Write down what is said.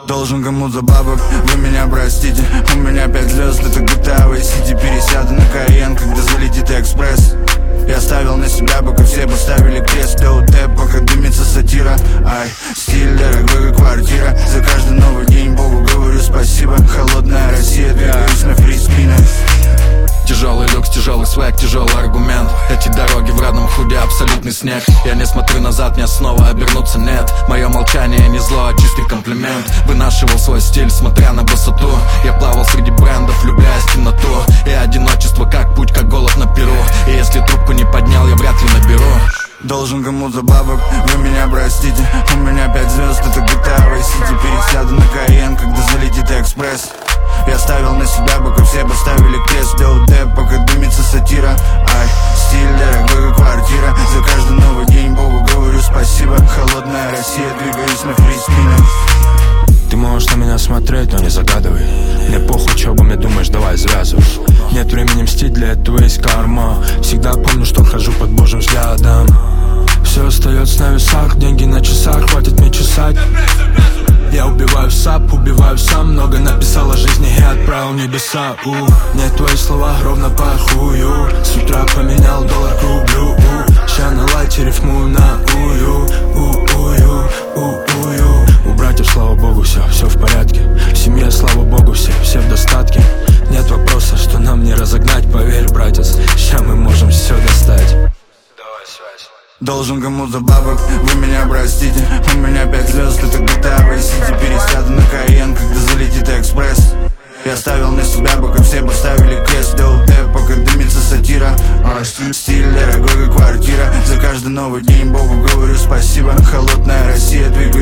Должен кому-то бабок, вы меня простите. У меня 5 звезд, это GTA Vice City. Пересяду на Кайен, когда залетит экспресс. Я ставил на себя, пока все поставили крест. ТУТ, пока дымится сатира. Ай, стиль дорогой, как квартира. За каждый новый день Богу говорю спасибо. Холодная Россия, двигаюсь на фриспинах. Тяжелый люкс, тяжелый свек, тяжелый аргумент. Эти дороги в родном худе абсолютный снег. Я не смотрю назад, мне снова обернуться нет. Мое молчание не зло, а чистый комплимент. Вынашивал свой стиль, смотря на высоту. Я плавал среди брендов, влюбляясь в темноту. И одиночество как путь, как голод на перу. И если трубку не поднял, я вряд ли наберу. Должен кому-то бабок, вы меня простите. У меня 5 звезд, это GTA Vice City. Пересяду на Кайен, когда залетит экспресс. Я ставил на себя, пока все поставили крест. ТУТ, пока дымится сатира. Ай, стиль дорогой, как квартира. За каждый новый день Богу говорю спасибо. Холодная Россия, двигаюсь на фриспинах. Ты можешь на меня смотреть, но не загадывай. Мне похуй, чё обо мне думаешь, давай завязывай. Нет времени мстить, для этого есть карма. Всегда помню, что хожу под божьим взглядом. Все остается на весах, деньги на часах, хватит мне чесать. Я убиваю сап, убиваю сам. Много написал о жизни и отправил в небеса. Мне твои слова ровно по хую. С утра поменял доллар к рублю. Ща на лайте рифмую на ую. У братьев, слава богу, все в порядке. В семье, слава богу, все в достатке. Нет вопроса, что нам не разогнать. Поверь, братец, ща мы можем все достать. Давай связь. Должен кому-то бабок, вы меня простите. У меня 5 звезд, это GTA Vice City. Пересяду на Кайен, когда залетит экспресс. Я ставил на себя, пока все поставили крест. ТУТ, пока дымится сатира. Стиль дорогой, как квартира. За каждый новый день Богу говорю спасибо. Холодная Россия, двигаюсь